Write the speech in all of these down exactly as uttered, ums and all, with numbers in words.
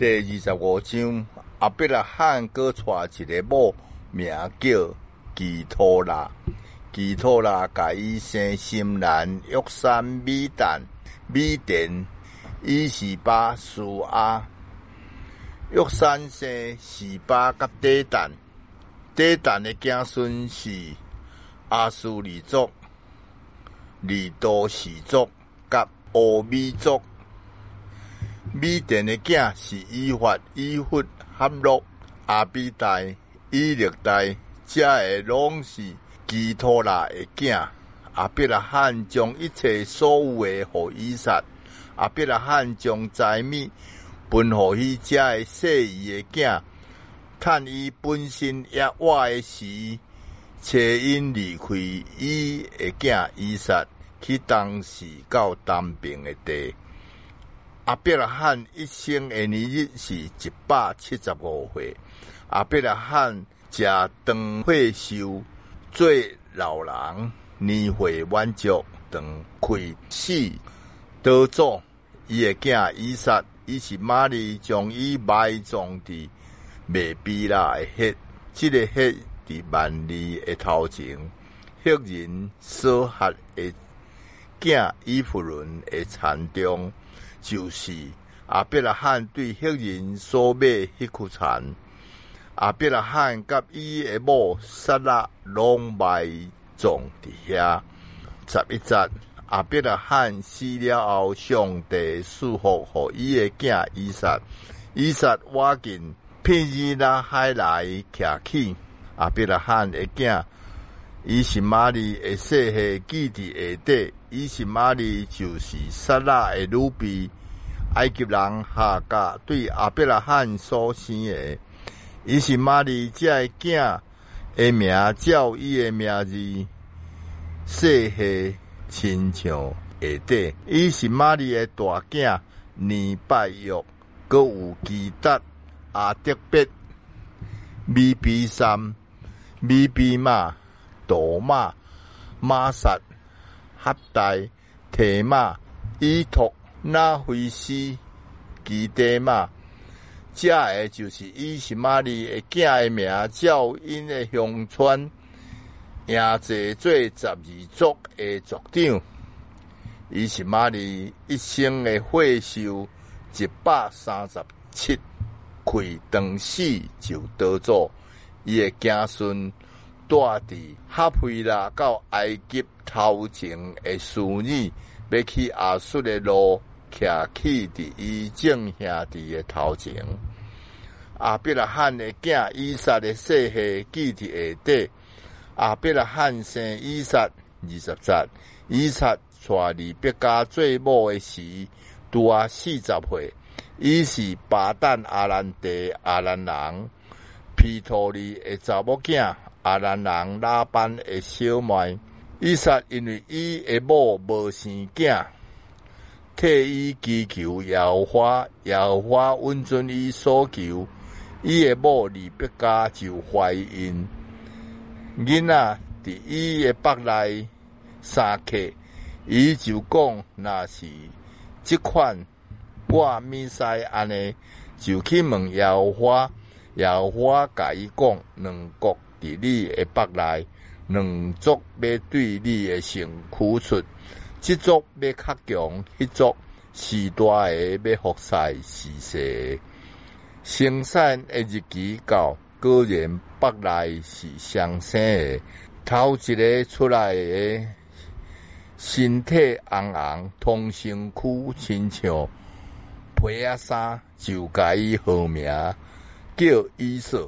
第二十五章，亚伯拉罕搁娶一个某，名叫基托拉。基托拉甲伊生心兰、约山、米但、米甸、以示巴、苏阿。约山生示巴甲底但，底但的子孙是阿苏利族、利多士族甲俄米族。米甸的囝是以法、以弗、哈洛、阿比代、以勒代，这个拢是基托拉的囝。亚伯拉罕将一切所有的互以撒。亚伯拉罕将财米分互伊这个细伊的囝，趁伊本身也活的时，找因离开伊的囝以撒，去当时到东边的地。亚伯拉罕一生的年日是一百七十五岁。亚伯拉罕食长岁寿，做老人，年岁满足，长开死，得主伊的囝以撒，伊是玛利将伊埋葬伫麦比拉的血，这个血伫万里的头前，赫人所合的囝以弗伦的田中。就是亚伯拉罕对赫人所买迄区田，亚伯拉罕甲伊的某撒拉拢埋葬伫遐。十一节，亚伯拉罕死了后，上帝赐福互伊的囝以撒。以撒挖进片伊拉海来徛起。亚伯拉罕的囝伊是玛利的细系记伫下底。伊是玛利就是撒拉的女婢，埃及人夏甲对亚伯拉罕所生的。伊是玛利这个囝的名，照伊的名字，细系亲像下底。伊是玛利的大囝尼拜约，搁有基达、阿德别、米比三、米比马、多马、马撒、哈代、提马、伊托、那菲斯、基地马，这个就是伊是玛利的囝的名，照因的乡村，赢坐做十二族的族长。伊是玛利一生的岁寿一百三十七，开当死就得主。伊的子孙住伫哈菲拉到埃及头前的苏尼，要去亚述的路，徛起伫伊正兄弟的头前。亚伯拉罕的囝以撒的细系记伫下底。亚伯拉罕生以撒，二十节。以撒娶利百加做某的时，拄啊四十岁。伊是巴旦阿兰地阿兰人皮托利的查某囝，阿兰人拉班的小妹。以撒因为伊的某无生囝，替伊祈求耶和华，耶和华允准伊所求。伊的某利百加就怀孕，囡仔伫伊的腹内三克，伊就讲，若是即款我咪使安尼，就去问耶和华。耶和华甲伊讲，两国伫你的腹内，两族要对你的性驱出，即族要较强，迄族是大个要服侍是细。生产的日期到，果然腹内是双生的，头一个出来的身体红红，通身躯亲像皮仔衫，就甲伊号名叫以扫。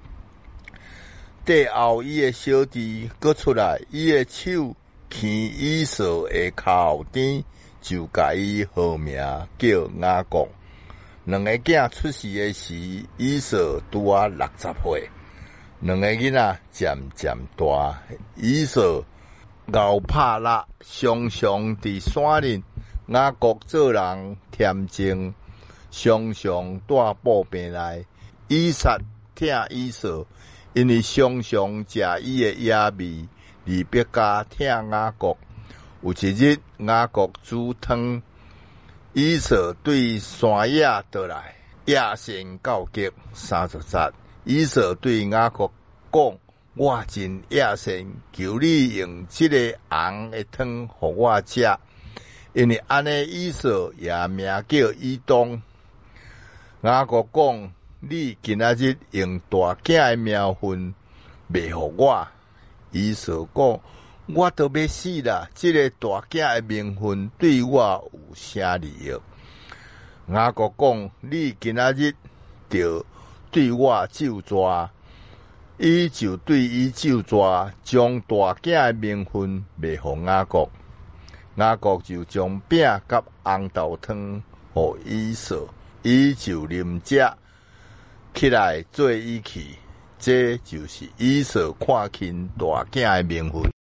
第后伊的小弟搁出来，伊的手牵以扫的脚后边，就甲伊号名叫雅各。两个囝出世的时，以扫拄啊六十岁。两个囡仔渐渐大，以扫熬拍力，常常伫山林。雅各做人恬静，常常住布边内。以撒疼以扫，因为常常食伊的野味。利百加疼雅各。有一日，雅各煮汤，以扫对山野倒来， 亚先告急三十节，以色对雅各讲：我真亚先求你用这个红的汤给我吃，因为安尼以色也名叫以东。雅各讲：你今仔日用大囝的苗分卖给我。以色讲：我都要死啦！这个大囝的名分对我有啥利益？雅各讲：你今仔日就对我咒詛，伊就对伊咒詛，将大囝的名分卖给雅各。雅各就将饼甲红豆汤给以色，伊就啉食，起来做伊去。这就是以色看轻大囝的名分。